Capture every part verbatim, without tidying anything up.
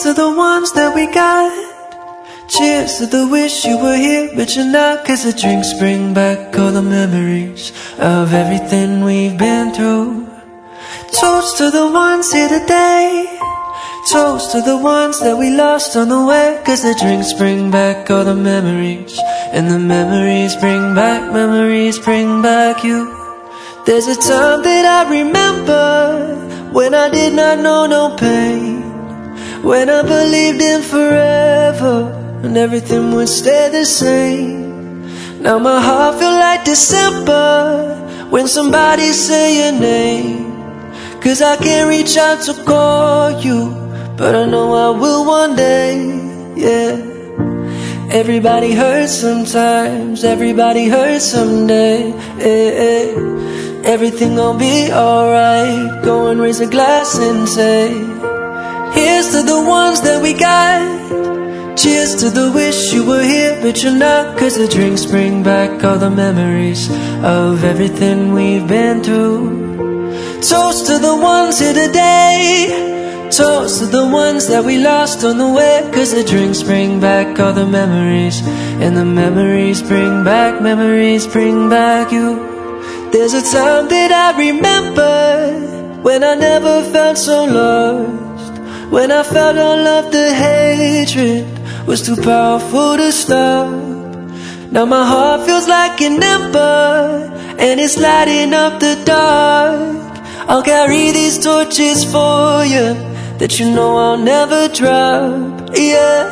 to the ones that we got. Cheers to the wish you were here, but you're not. Cause the drinks bring back all the memories of everything we've been through. Toast to the ones here today. Toast to the ones that we lost on the way. Cause the drinks bring back all the memories, and the memories bring back, memories bring back you. There's a time that I remember, when I did not know no pain, when I believed in forever, and everything would stay the same. Now my heart feels like December, when somebody say your name. Cause I can't reach out to call you, but I know I will one day, yeah. Everybody hurts sometimes, everybody hurts someday, eh, eh. Everything gon' be alright. Go and raise a glass and say, here's to the ones that we got. Cheers to the wish you were here, but you're not. Cause the drinks bring back all the memories of everything we've been through. Toast to the ones here today. Toast to the ones that we lost on the way. Cause the drinks bring back all the memories, and the memories bring back, memories bring back you. There's a time that I remember, when I never felt so lost, when I felt all of the hatred was too powerful to stop. Now my heart feels like an ember, and it's lighting up the dark. I'll carry these torches for you, that you know I'll never drop, yeah.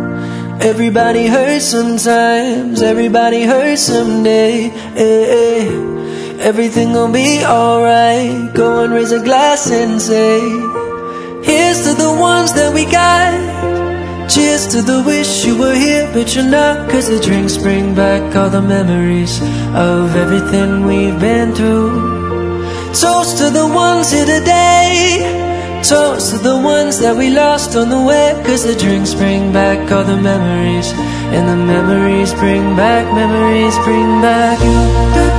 Everybody hurts sometimes, everybody hurts someday, eh, eh. Everything gon' be alright. Go and raise a glass and say, here's to the ones that we got. Cheers to the wish you were here, but you're not. Cause the drinks bring back all the memories of everything we've been through. Toast to the ones here today. Toast to the ones that we lost on the way. Cause the drinks bring back all the memories, and the memories bring back, memories bring back you.